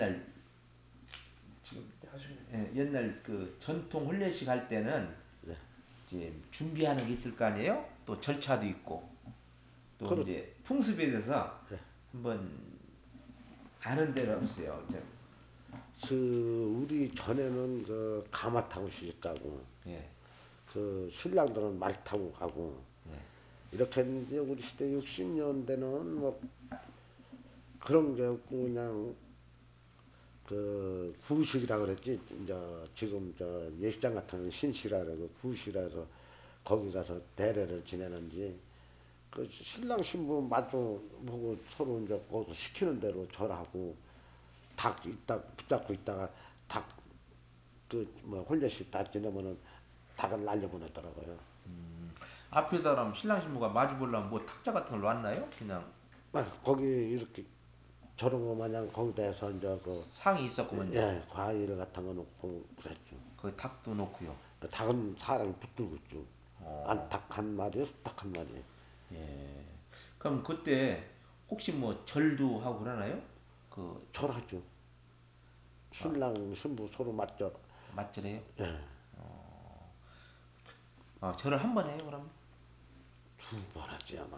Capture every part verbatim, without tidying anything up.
옛날 지금 예, 옛날 그 전통 혼례식 할 때는 네. 이제 준비하는 게 있을 거 아니에요? 또 절차도 있고 또 그렇, 이제 풍습에 대해서 네. 한번 아는 데는 없어요. 이제 그, 우리 전에는 그 가마 타고 시집 가고, 예, 그 신랑들은 말 타고 가고, 예. 이렇게 했는데 우리 시대 육십 년대는 뭐 그런 게 없고 그냥 그 구식이라 그랬지. 이제 지금 저 예식장 같은 건 신시라 그러고 구식이라서 거기 가서 대례를 지내는지 그 신랑 신부 마주 보고 서로 이제 거기서 시키는 대로 절하고 닭 있다 붙잡고 있다가 닭 그 뭐 혼례식 다 지내면은 닭을 날려보냈더라고요. 앞에다 신랑 신부가 마주 보려면 뭐 탁자 같은 걸 놨나요? 그냥 아, 거기 이렇게 저런 거 마냥 거기다 해서 이제 그 상이 있었구먼요. 예, 과일 같은 거 놓고 그랬죠. 거기 탁도 놓고요. 닭은 사람이 붙들고 있죠. 어, 안닭 한 마리에 수탉 한 마리. 예. 그럼 그때 혹시 뭐 절도 하고 그러나요? 그 절하죠. 아, 신랑 신부 서로 맞절. 맞절해요? 예, 아, 절을 한 번 해요, 그럼? 두 번 하지 아마.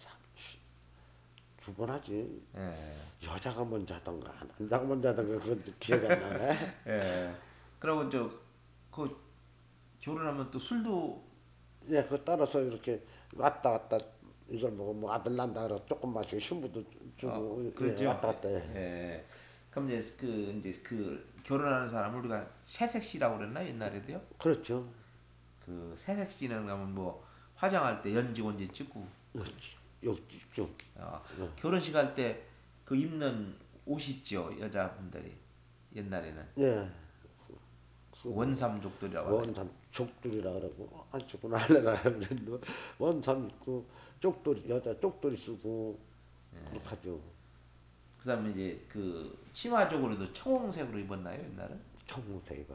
두 번 하지. 예. 여자가 먼저 하던가 남자가 먼저 하던가 그건 기억이 안 나네. 예. 그러고 저 그 결혼하면 또 술도 예, 그 따라서 이렇게 왔다 갔다 이걸 먹으면 뭐 아들 난다 그래 조금 마시고 신부도 어 주고 예, 그렇죠. 왔다 갔다 해. 예. 그럼 이제 그 이제 그 결혼하는 사람을 우리가 새색시라고 그랬나 옛날에도요? 그렇죠. 그 새색시는 가면 뭐 화장할 때 연지 온지 찍고 그 여기 좀 어, 결혼식 할 때 그 입는 옷 있죠 여자분들이 옛날에는 예, 그 원삼족들이라고 하나요? 원삼 족돌이라 그러고 한쪽은 할래라 그랬는데 원삼 있고 쪽돌이 여자 쪽돌이 쓰고 그렇게 하죠. 그다음에 이제 그 치마적으로도 청홍색으로 입었나요 옛날은? 청색 입어요.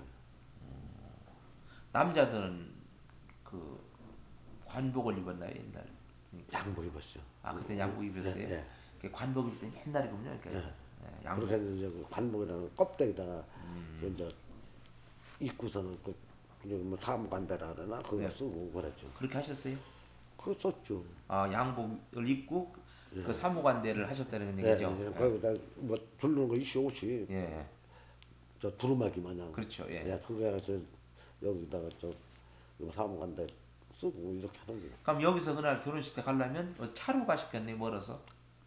남자들은 그 관복을 입었나요 옛날에? 그러니까 양복 입었죠. 아 그때 양복 예, 입었어요? 예. 그 관복 입을 땐 옛날이군요. 그러니까 예, 그렇게 양복. 해서 이제 그 관복이라는 껍데기다가 그 이제 입고서는 그 여기 뭐 사무관대라 그러나 그거 네, 쓰고 그랬죠. 그렇게 하셨어요? 그거 썼죠. 아 양복을 입고 그 사무관대를 하셨다는 예, 얘기죠? 예. 예, 거기다 뭐 두르는 거 이씨 옷이 예, 저 두루마기 마냥 그렇죠. 예. 예, 그거 해서 여기다가 저 이거 사무관대 쓰고 이렇게 하는 거예요. 그럼 여기서 그날 결혼식 때 가려면 뭐 차로 가셨겠네 멀어서.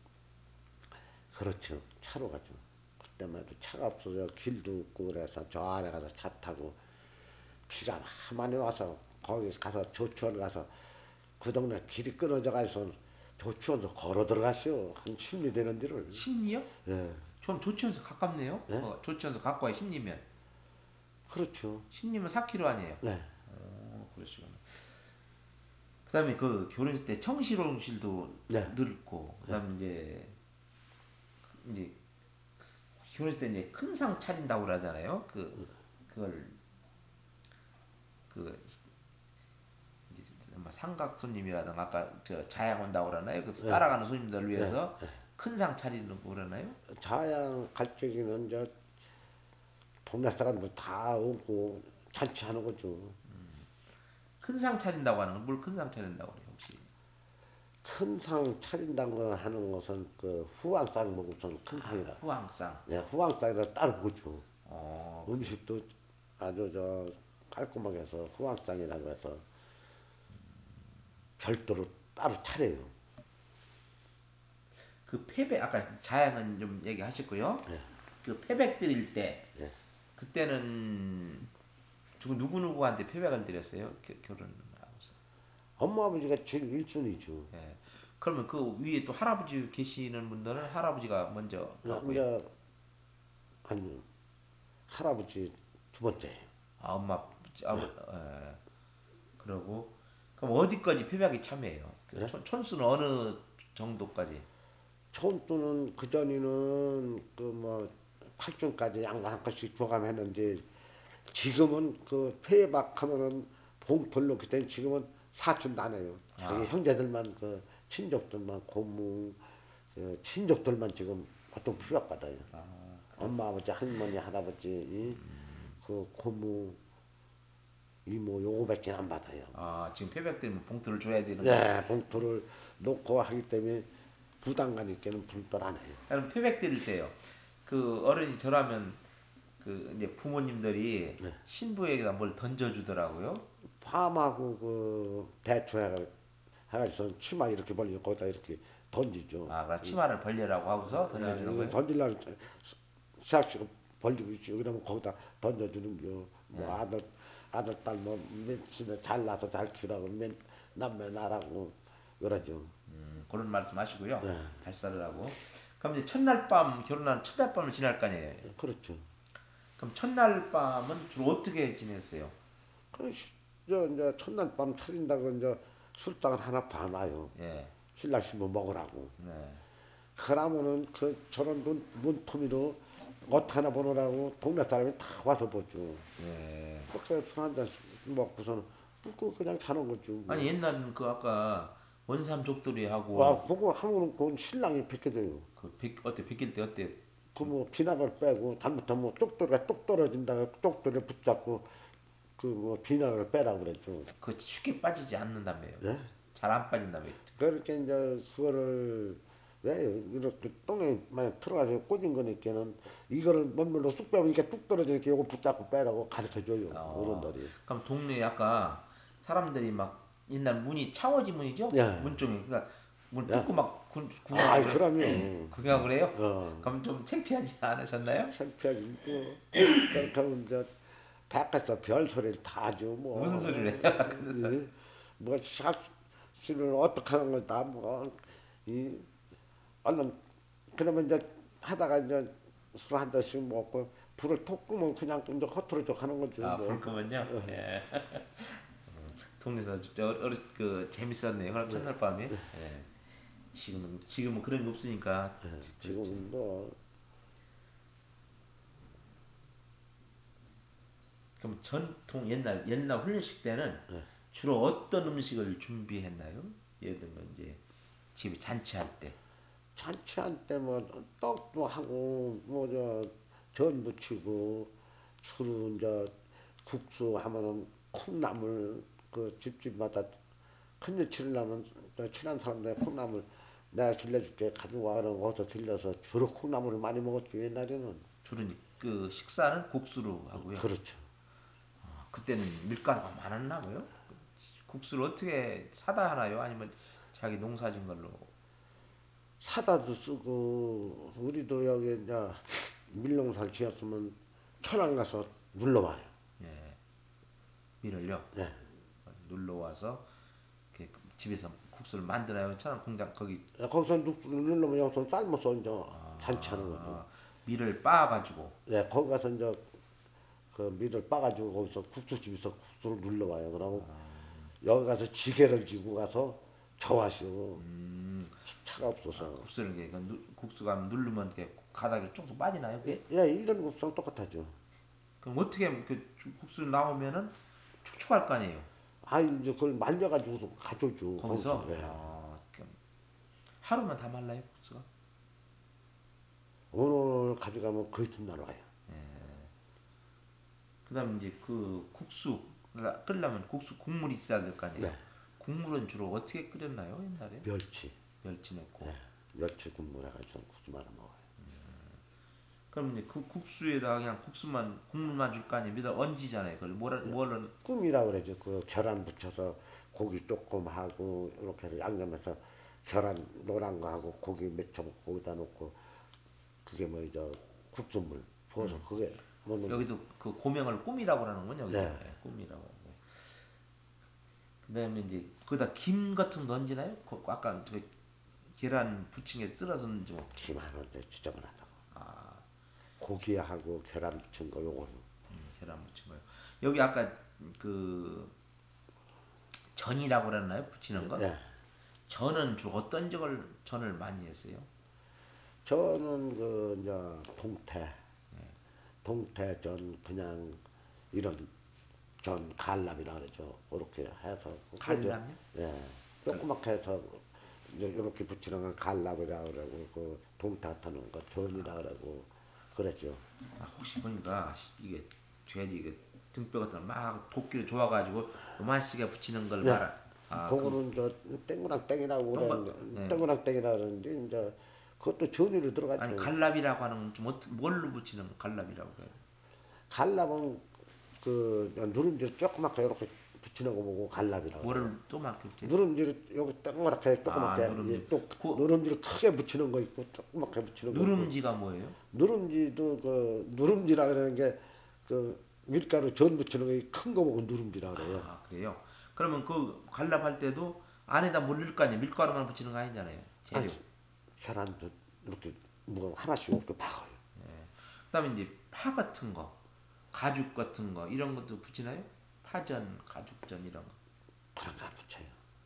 그렇죠. 차로 가죠. 그때만 해도 차가 없어서 길도 없고 그래서 저 아래 가서 차 타고 비가 많이 와서 거기 가서 조추원 가서 그 동네 길이 끊어져 가서 조추원서 걸어 들어가시오. 한 십리 되는 데를. 심리요? 예. 좀 조치원서 가깝네요. 예? 그 조치원서 가까이 심리면 그렇죠. 심리면 사 킬로미터 아니에요? 네. 어 그러시구나. 그다음에 그 결혼식 때 청실혼실도 네. 늘고 네. 그다음에 이제 이제 결혼식 때 이제 큰 상 차린다고 그러잖아요. 그 그걸 그 이제 뭐 삼각 손님이라든가 아까 저 자양 온다고 그러나요? 그 네. 따라가는 손님들을 네. 위해서 큰 상 차리는 거 그러나요? 자양 갈 적에는 저 동네 사람들 다 오고 잔치하는 거죠. 큰 상 차린다고 하는 건 뭘 큰 상 차린다고 그래요 혹시? 큰 상 차린다는 거 하는 것은 그 후황상 먹고서는 큰 아 상이라. 후왕상. 네, 후황상이라 따로 보죠. 어 그래. 음식도 아주 저 깔끔하게 해서 후황상이라고 해서 별도로 따로 차려요. 그 패백 아까 자양은 좀 얘기하셨고요. 그 패백 드릴 때 그때는 누구 누구 누구한테 패백을 드렸어요? 겨, 결혼을 하고서. 엄마 아버지가 제일 일순위죠. 예. 그러면 그 위에 또 할아버지 계시는 분들은 할아버지가 먼저 하고요. 이제 한 할아버지 두 번째예요. 아 엄마 아버 예. 그러고 그럼 어디까지 패백에 참여해요? 그 예? 촌, 촌수는 어느 정도까지? 처음부는 그전에는 그 뭐 팔순까지 양반 한 컷씩 줘가면했는데 지금은 그 폐박하면은 봉돌로 그때 지금은 사촌도 안 해요. 자기 아 형제들만 그 친족들만 고모 그 친족들만 지금 보통 피박받아요. 엄마 아버지 할머니 할아버지 이? 그 고모 이모 요거밖에 안 받아요. 아, 지금 폐백 때문에 봉투를 줘야 되는 거. 네, 봉투를 놓고 하기 때문에 부담감 있게는 불도 안 해요. 그럼 폐백 드릴 때요. 그 어른이 저라면 그 이제 부모님들이 네. 신부에게다 뭘 던져주더라고요. 파마하고 그 대추 해가 해가지고 치마 이렇게 벌리고 거기다 이렇게 던지죠. 아, 그 치마를 벌려라고 하고서 야, 던져주는 이거 거예요. 던질라고 싹씩 벌리고 있지. 그러면 거기다 던져주는 거. 뭐 아들 아들 딸뭐 몇이나 잘나서 잘 키우라고 맨 남매 나라고 그러죠. 음, 그런 말씀하시고요. 네, 발사를 하고. 그럼 이제 첫날 밤 결혼한 첫날 밤을 지날 거 아니에요. 그렇죠. 그럼 첫날 밤은 주로 어떻게 지냈어요? 그 시- 저 이제 첫날 밤 차린다고 이제 술상을 하나 봐놔요. 예, 신랑 신부 먹으라고. 네, 그러면은 그 저런 눈 문토미로 옷 하나 보느라고 동네 사람이 다 와서 보죠. 예. 그렇게 술 한 잔씩 먹고서는 붓고 그냥 자는 거죠. 아니 뭐. 옛날은 그 아까 원삼족들이 와, 하고 그거 하면은 그건 신랑이 벗겨져요. 그 백, 어때 백일 때 어때? 그 뭐 비난을 빼고 잘못하면 뭐 쪽돌이가 똑 떨어진다고 쪽돌을 붙잡고 그 뭐 비난을 빼라고 그랬죠. 그 쉽게 빠지지 않는다며요. 예? 잘 안 빠진다며요. 그렇게 이제 그거를 왜 이렇게 똥에 만약 들어가서 꽂은 거니까는 이거를 먼물로 쑥 빼보니까 뚝 떨어지니까 이거 붙잡고 빼라고 가르쳐 줘요 어, 어른들이. 그럼 동네에 아까 사람들이 막 옛날 문이 창호지 문이죠? 야, 문쪽에 그러니까 문 야, 뚫고 막 구, 구경하고 아이 그래. 그러면 구경하고 그래요? 어 그럼 좀 창피하지 않으셨나요? 창피하지 뭐 그렇게 하면 이제 바깥에서 별 소리를 다 하죠 무슨 소리를 해요? 뭐. 그래서 예? 뭐 샥씨를 어떻게 하는 건다 뭐이 얼른 그러면 이제 하다가 이제 술 한 잔씩 먹고 불을 톡 끄면 그냥 이제 허투루 하는 거죠 아, 불 뭐. 끄면요. 예. 동네에서 진짜 어르 그 재밌었네요. 그럼 첫날 밤에. 예. 지금은 지금은 그런 게 없으니까 그렇죠. 지금 뭐 그럼 전통 옛날 옛날 훈련식 때는 주로 어떤 음식을 준비했나요? 예를 들면 이제 집에 잔치할 때. 잔치할 때 뭐 떡도 하고 뭐 저 전 부치고 술은 이제 국수 하면은 콩나물 그 집집마다 큰일 치려면 저 친한 사람들 콩나물 내가 길러줄게 가지고 와는 어서 길러서 주로 콩나물을 많이 먹었죠 옛날에는. 주로 이제 그 식사는 국수로 하고요. 그렇죠. 아, 그때는 밀가루가 많았나 봐요. 국수를 어떻게 사다 하나요? 아니면 자기 농사진 걸로? 사다도 쓰고 우리도 여기 이제 밀농사를 지었으면 천안 가서 눌러와요. 예, 밀을요. 네. 눌러 와서 이렇게 집에서 국수를 만드나요? 차는 공장 거기 거기서 눌러면 여기서 삶아서 이제 잔치하는 거죠. 아, 밀을 빻아가지고 네, 거기 가서 이제 그 밀을 빻아가지고 거기서 국수집에서 국수를 눌러와요. 그러면 여기 가서 지게를 지고 가서 저하시오. 차가 아, 없어서. 국수를 이게 그 누- 국수가 누르면 이렇게 가닥이 쭉쭉 빠지나요? 예, 그게? 예, 이런 국수랑 똑같아죠. 그럼 어떻게 하면 그 국수 나오면은 축축할 거 아니에요? 아, 이제 그걸 말려가지고서 가져오죠. 거기서. 거기서 예. 아, 그럼 하루만 다 말라요 국수가? 오늘 가져가면 그 이튿날 와요. 그다음 이제 그 국수 그러니까 끓려면 국수 국물이 있어야 될 거 아니에요? 네. 국물은 주로 어떻게 끓였나요 옛날에? 멸치. 멸치 넣고. 예. 멸치 국물 해가지고 국수 말아 먹어요. 그럼 이제 그 국수에다가 그냥 국수만 국물만 줄 거 아니에요? 밑에 얹이잖아요. 그걸 뭐라 뭐를 꿈이라 그러죠. 그 계란 붙여서 고기 조금 하고 이렇게 해서 양념해서 계란 노란 거 하고 고기 맺혀 거기다 놓고 그게 뭐죠 국수물 부어서 그게 먹는. 여기도 그 고명을 꿈이라고 하는군 여기도. 네. 예, 꿈이라고 하고. 그다음에 이제 거기다 김 같은 거 얹나요? 그 아까 그 계란 부친 게 쓸어서 넣는지 뭐. 김하는데 지저분하다고. 아, 고기하고 계란 붙인 거 요거는. 음, 계란 부친 거요. 여기 아까 그 전이라고 그랬나요? 부치는 거? 예. 전은 주로 어떤 적을 전을 많이 했어요? 저는 그 이제 동태 동태전 그냥 이런 전 갈람이라 그러죠. 그렇게 해서 그거죠. 갈라면? 예. 조그맣게 해서 이제 이렇게 붙이는 건 갈람이라 그러고 그 동태 타는 거 전이라 그러고 그랬죠. 아, 혹시 보니까 이게 돼지 이게 등뼈 같은 거막 도끼를 좋아가지고 요만씩에 붙이는 걸 예. 말아. 아, 그 그거는 저 땡그랑 땡이라고 동거 그랬는데 예. 땡그랑 땡이라 그러는데 이제 그것도 전이로 아니 들어갔죠. 갈랍이라고 하는 건 좀 어떻게 뭘로 붙이는 거 갈랍이라고 해요? 갈랍은 그 누룽지를 조그맣게 이렇게 붙이는 거 보고 갈랍이라고 그래요. 뭐를 또막 이렇게 누룽지를 여기 조그맣게 아 조그맣게 예, 누름지 또 그 누룽지를 크게 붙이는 거 있고 조그맣게 붙이는 거 있고 누름지가 뭐예요? 누룽지도 그 누룽지라 그러는 게 그 밀가루 전 붙이는 거 큰 거 보고 누룽지라 그래요. 아 그래요? 그러면 그 갈랍할 때도 안에다 물 넣을 거 아니에요? 밀가루만 붙이는 거 아니잖아요. 아니 재료. 계란도 이렇게 뭐 하나씩 이렇게 박아요. 그다음에 이제 파 같은 거, 가죽 같은 거 이런 것도 붙이나요? 파전, 가죽전 이런 거. 그런 거 안 붙여요.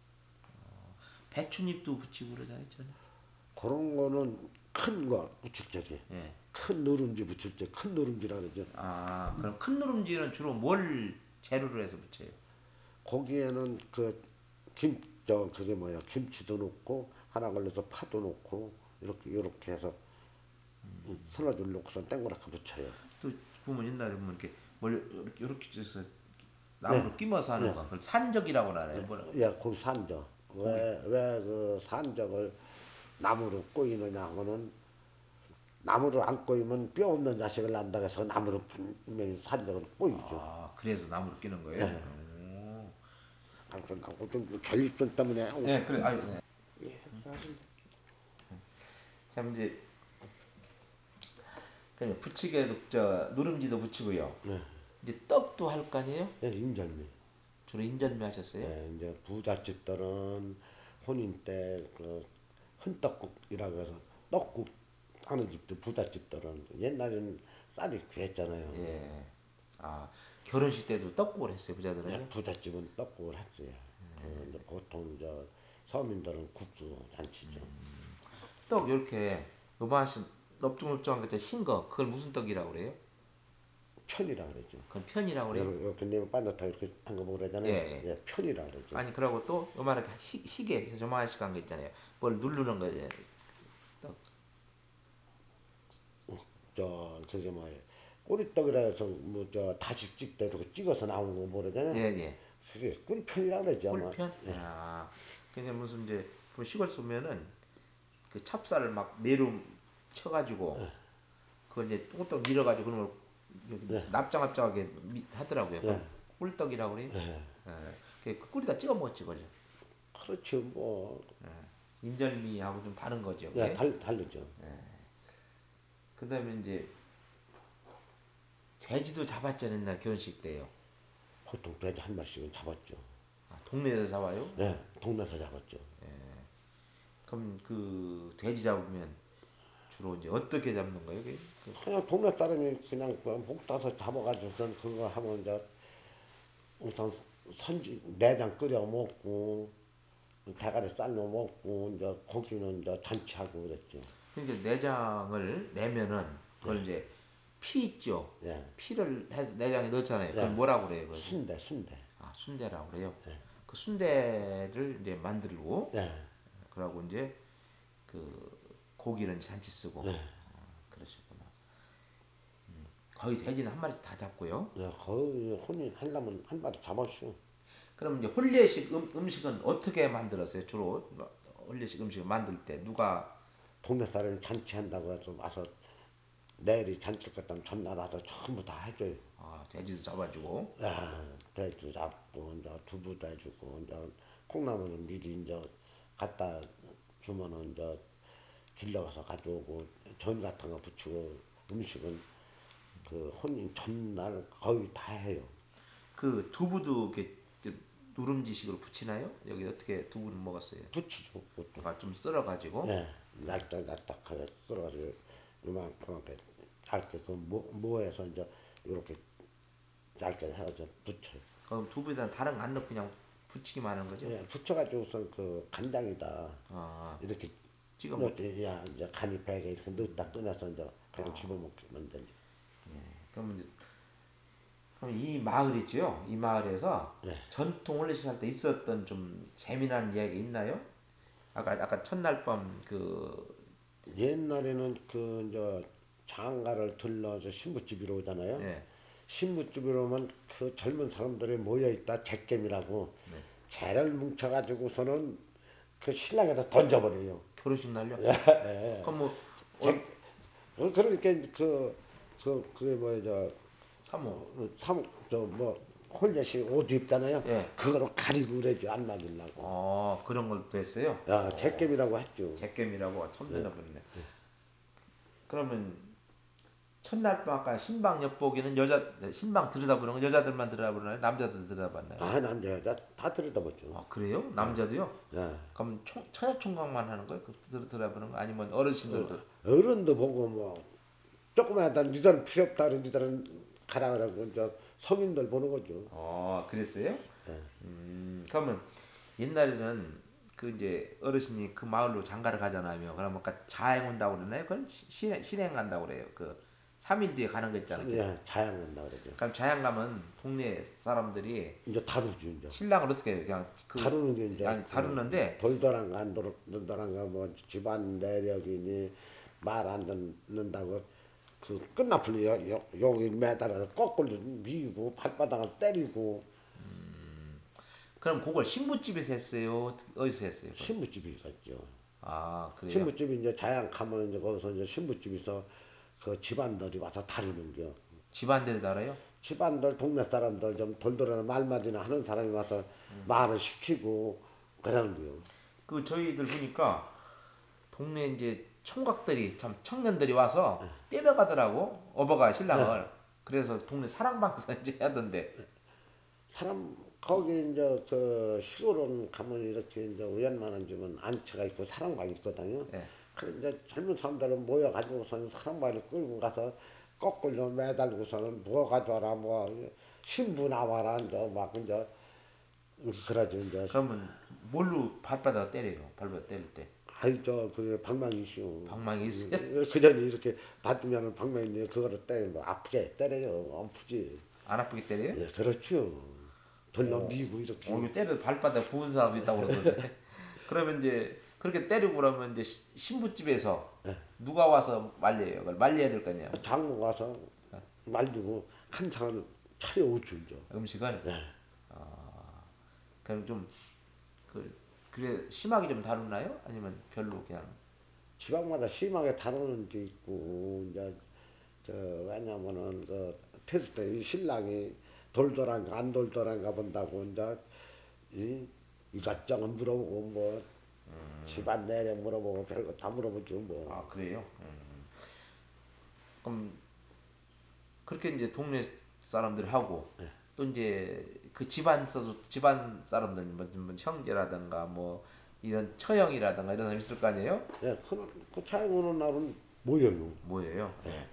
배춧잎도 붙이고 그러잖아요. 저는. 그런 거는 큰 거 붙일 적에 예. 큰 누룽지 붙일 때 큰 누룽지라 그러죠. 아 그럼 큰 누룽지는 주로 뭘 재료로 해서 붙여요? 거기에는 그 김 저 그게 뭐야 김치도 넣고 하나 걸려서 파도 넣고 이렇게 이렇게 해서 선어줄 넣고선 땡그랗게 붙여요. 또 보면 옛날에 보면 이렇게 뭘 이렇게 이렇게 해서 네, 나무로 끼워서 하는 네, 거. 그걸 산적이라고 하나요? 뭐라고? 예, 거기 산적. 고기. 왜왜 그 산적을 나무로 꼬이느냐 하면은 나무를 안 꼬이면 뼈 없는 자식을 낳는다 해서 나무로 분명히 산적을 꼬이죠. 아 그래서 나무로 끼는 거예요? 오. 그래서 나고 좀 전립선 때문에 네 그래. 아유 네. 참 이제 그냥 부치개도 저 누룽지도 붙이고요. 이제 떡도 할 거 아니에요? 예, 인절미. 주로 인절미 하셨어요? 예, 이제 부잣집들은 혼인 때그 헌떡국이라고 해서 떡국 하는 집들 부잣집들은 옛날에는 쌀이 귀했잖아요. 예. 아 결혼식 때도 떡국을 했어요 예, 부자들은요? 부잣집은 떡국을 했어요. 그 이제 보통 저 서민들은 국수 잔치죠. 떡 이렇게 요만하신 넓적넓적한 거흰 거 그걸 무슨 떡이라고 그래요? 편이라 그러죠. 그건 편이라고 그래요? 이렇게 이렇게 내면 반듯하게 이렇게 한 거 예, 그러잖아요. 예. 예, 편이라 그러죠. 아니 그러고 또 요만하게 희, 희게 그래서 요만하게 한거 있잖아요. 그걸 누르는 거예요. 떡. 저 그게 뭐예요? 꼬리떡이라 해서 뭐 저 다시 찍대 이렇게 찍어서 나오는 거 예, 모르잖아요. 예. 그게 꿀편이라 그러죠 아마. 꿀편? 아. 그게 무슨 이제 그 시골 쏘면은 그 찹쌀을 막 매로 쳐가지고 그걸 이제 똥떡 밀어가지고 그런 걸 예, 납작납작하게 미- 하더라고요. 예, 그럼 꿀떡이라고 그래요? 예. 예. 그 꿀에다 찍어 먹었지, 그죠? 그렇죠 뭐. 인절미하고 좀 다른 거죠, 예, 그게? 달 다르죠. 그 다음에 이제 돼지도 잡았잖아요, 옛날 결혼식 때요. 보통 돼지 한 마리씩은 잡았죠. 아, 동네에서 잡아요? 예, 동네에서 잡았죠. 그럼 그 돼지 잡으면 주로 이제 어떻게 잡는 거예요, 그게? 그 그냥 동네 사람이 그냥 목 따서 잡아가지고선 그거 하면 이제 우선 선지 내장 끓여 먹고 대가리 쌀 넣어 먹고 이제 고기는 이제 잔치하고 그랬죠. 그러니까 내장을 내면은 그걸 예, 이제 피 있죠. 예, 피를 해서 내장에 넣잖아요. 그걸 예. 뭐라고 그래요, 그걸? 순대, 순대. 아, 순대라고 그래요. 그 순대를 이제 만들고 예, 그러고 이제 그 고기는 잔치 쓰고 예. 아, 그러시구나. 거의 돼지는 한 마리씩 다 잡고요. 예, 거의 혼인 하려면 한 마리 잡았어. 그럼 이제 혼례식 음, 음식은 어떻게 만들었어요? 주로 혼례식 음식을 만들 때 누가 동네 사람이 잔치한다고 해서 와서 내일이 잔치 같다면 전날 와서 전부 다 해줘요. 아, 돼지도 잡아주고 야, 돼지도 잡고 이제 두부도 해주고 이제 콩나물은 미리 이제 갖다 주면은 이제 길러가서 가져오고 전 같은 거 붙이고 음식은 그 혼인 전날 거의 다 해요. 그 두부도 이렇게 이제 누룽지식으로 부치나요? 여기 어떻게 두부는 먹었어요? 붙이죠 그것도. 그러니까 좀 썰어가지고 예, 날딱날딱하게 썰어가지고 요만큼하게 얇게 그 모, 모에서 이제 이렇게 얇게 해가지고 붙여요. 그럼 두부에다 다른 거 안 넣고 그냥 부치기만 하는 거죠? 예, 붙여가지고서 그 간장이다 아, 이렇게 찍어 먹. 넣지. 야 이제 간이 배게 이렇게 넣다 꺼내서 이제 그냥 집어먹게 만들죠. 그럼 이제 그럼 이 마을 있죠? 이 마을에서 전통 혼례식 할 때 있었던 좀 재미난 이야기 있나요? 아까 아까 첫날 밤 그 옛날에는 그 이제 장가를 들러서 신부집으로 오잖아요. 예. 신부집으로 오면 그 젊은 사람들이 모여 있다 잭겜이라고 네. 개를 뭉쳐가지고서는 그 신랑에다 던져버려요. 결혼식 날요? 그럼 뭐 어, 잭 어, 그러니까 그, 그, 그게 뭐야, 저, 사모. 삼, 저, 뭐, 홀려식 옷 입잖아요. 예. 그거로 가리고 그러죠. 안 맞으려고. 어, 그런 걸또 했어요? 야, 어, 잭겜이라고 했죠. 잭겜이라고 처음 들어보네. 그러면 첫날 밤 아까 신방 엿보기는 여자 신방 들여다보는 건 여자들만 들여다보나요? 남자들 들여다봤나요? 아, 남자, 여자 다 들여다봤죠. 아 그래요? 남자도요? 야, 그럼 총, 처녀총각만 하는 거예요? 그 들여- 들여다보는 거 아니면 어르신들도? 어른도 보고 뭐, 조그만 애들, 니들은 필요 없다, 그런 니들은 가라, 그러고, 이제 성인들 보는 거죠. 어 그랬어요? 음 그러면 옛날에는 그 이제 어르신이 그 마을로 장가를 가잖아요. 그러면 아까 자행 온다고 그러나요? 그건 시- 실행, 실행 간다고 그래요. 그 삼 일 뒤에 가는 거 있잖아요. 참, 예, 자양한다 그러죠. 그럼 자양 가면 동네 사람들이 이제 다루죠, 이제. 신랑을 어떻게 해요? 그냥 그 다루는 게 이제 아니 그 다루는데 돌더란가 안 돌더란가 뭐 집안 내력이니 말 안 듣는다고 그 끝나풀이 여- 여- 여기 매달아서 거꾸로 미고 발바닥을 때리고 그럼 그걸 신부집에서 했어요? 어디서 했어요? 그걸? 신부집이 갔죠. 아 그래요? 신부집이 이제 자양 가면 이제 거기서 이제 신부집에서 그 집안들이 와서 다루는 겨. 집안대로 달아요? 집안들 동네 사람들 좀 돌돌아는 말맞이나 하는 사람이 와서 말을 시키고 그러는 거요. 그 저희들 보니까 동네 이제 총각들이 참 청년들이 와서 때려가더라고 어버가 네. 신랑을. 그래서 동네 사랑방사 이제 하던데. 사람 거기 이제 그 시골은 가면 이렇게 이제 우연만한 집은 안채가 있고 사랑방 있거든요. 예. 그래 이제 젊은 사람들은 모여 가지고서는 사랑방을 끌고 가서 거꾸로 매달고서는 뭐 가져와라 뭐 신부 나와라 이제 막 이제 그러죠 이제 그러면 뭘로 발바닥 때려요? 발바닥 때릴 때 아이 저 그 방망이시오. 방망이 있어요? 그 전에 이렇게 받으면은 방망이 그거를 때려 뭐 아프게 때려요. 엄프지. 안 아프게 때려요? 예 그렇죠. 돌려 미고 어 이렇게 이거 때려 발바닥 부은 사람도 있다고 그러던데. 그러면 이제 그렇게 때리고 그러면 이제 시- 신부집에서 누가 와서 말려요? 그걸 말려야 될 거 아니에요? 장로 가서 말리고 한상을 차려오죠 이제. 음식을. 네. 그럼 좀 그 그래 심하게 좀 다루나요? 아니면 별로 그냥 지방마다 심하게 다루는 데 있고 이제 저 왜냐면은 그 테스트 이 신랑이 돌돌한가 안 돌돌한가 본다고 이제 이 이것저것 물어보고 뭐 집안 내내 물어보고 별거 다 물어보죠 뭐. 아 그래요? 음. 그럼 그렇게 이제 동네 사람들이 하고 또 이제 그 집안 서 집안 사람들 뭐, 뭐 형제라든가 뭐 이런 처형이라든가 이런 사람 있을 거 아니에요? 예, 그, 그 차이 오는 날은 모여요. 뭐예요? 예.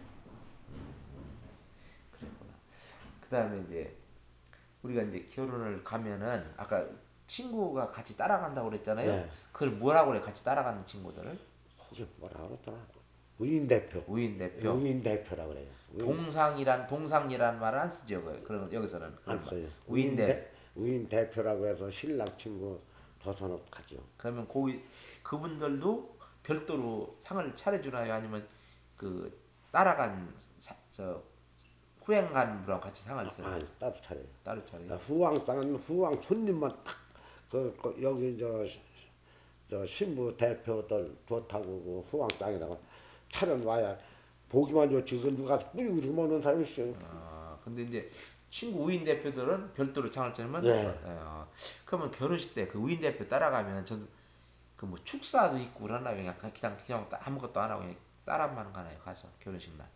그랬구나. 그다음에 이제 우리가 이제 결혼을 가면은 아까 친구가 같이 따라간다고 그랬잖아요. 예, 그걸 뭐라고 그래? 같이 따라가는 친구들을 거기 뭐라 그러더라. 우인 대표, 우인 대표. 우인 대표라 그래요. 우인 동상이란 동상이란 말을 안 쓰죠. 그- 그런 여기서는 안 그런 말. 써요. 우인 우인대. 대 우인 대표라고 해서 신랑 친구 더선업 가죠. 그러면 거기 그분들도 별도로 상을 차려주나요? 아니면 그 따라간 사, 저 후행한 분하고 같이 상을 차려 아, 따로 차려요. 따로 차려요? 아, 후왕상은 후왕 손님만 딱 그, 그 여기 저, 저 신부 대표들 좋다고 그 후왕상이라고 차려놔야 보기만 좋지. 그 누가 뿌리고 먹는 사람이 있어요. 아 근데 이제 친구 우인 대표들은 별도로 상을 차리면 어, 네. 어, 그러면 결혼식 때 그 우인 대표 따라가면 저는 그 뭐 축사도 있고 그러나 그냥 그냥 그냥 아무것도 안 하고 그냥 따라만 가나요? 가서 결혼식 날.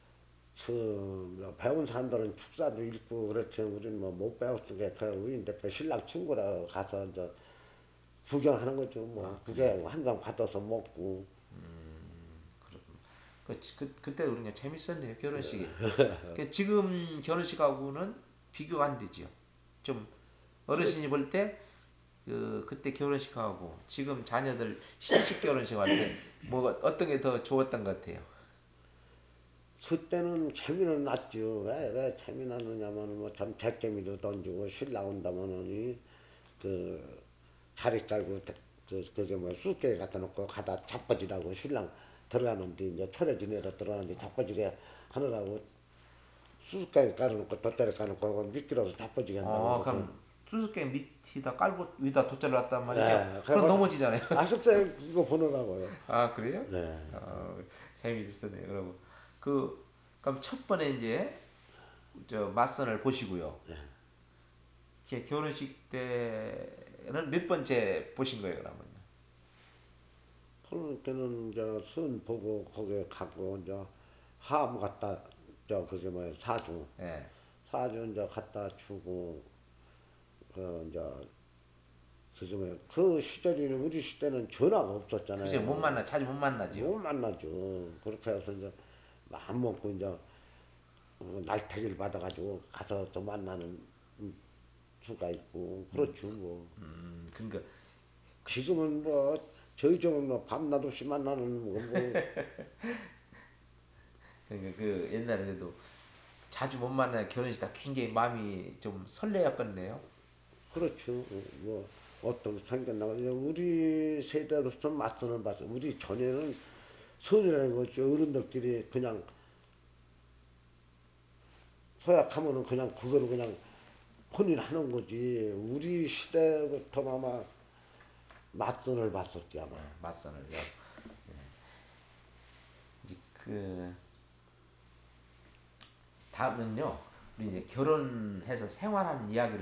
그 배운 사람들은 축사도 읽고 그렇지 우리는 뭐 못 배웠으니까 그 우인 대표 신랑 친구라 가서 이제 구경하는 거죠. 아 뭐 그래요? 구경 한 장 받아서 먹고 그렇구나. 그, 그, 그때 우리가 재밌었네요, 결혼식이. 그 지금 결혼식하고는 비교가 안 되죠. 좀 어르신이 볼 때, 그, 그때 결혼식하고 지금 자녀들 신식 결혼식 할 때, 뭐, 어떤 게 더 좋았던 것 같아요? 그때는 재미는 났죠. 왜, 왜 재미 났느냐면, 뭐, 참, 재개미도 던지고, 신랑 온다면은, 이, 그, 자리 깔고, 대- 그, 그게 뭐, 쑥개 갖다 놓고, 가다 자빠지라고, 신랑 들어가는데 이제 초래 지내러 들어가는데 자빠지게 하느라고 수수깡 깔아놓고 돗자리 깔아놓고 미끄러워서 자빠지게 한다고 어, 그러고. 그럼 수수께 밑에다 깔고 위에다 돗자를 놨단 말이죠. 예, 그럼 그래가지고 넘어지잖아요. 아 글쎄 이거 보느라고요. 아, 그래요? 네. 어, 재미있었네요. 그러고 그 그럼 첫 번에 이제 저 맞선을 보시고요. 제 결혼식 때는 몇 번째 보신 거예요, 그러면요? 그러니까는 이제 선 보고 거기 가고 이제 함 갖다 저 그게 뭐야 사주 예. 사주 이제 갖다 주고 그 이제 그게 뭐야 그 시절에는 우리 시대는 전화가 글쎄 못 없었잖아요. 만나 자주 못 만나지요. 못 만나죠. 그렇게 해서 이제 마음 먹고 이제 어, 날태기를 받아가지고 가서 또 만나는 수가 있고 그렇죠 뭐. 음, 그러니까 지금은 뭐 저희 집은 뭐 밤낮 없이 만나는 뭐, 뭐 그러니까 그 옛날에 그래도 자주 못 만나 결혼식 다 굉장히 마음이 좀 설레었겠네요. 그렇죠. 어, 뭐 어떤 생겼나가 우리 세대로서 맞서는 봤어. 우리 전에는 선이라는 거지 어른들끼리 그냥 서약하면은 그냥 그거를 그냥 혼인하는 거지. 우리 시대부터 아마 맞선을 봤었지 아마. 예, 맞선을요. 이제 그 다음은요. 우리 이제 결혼해서 생활한 이야기를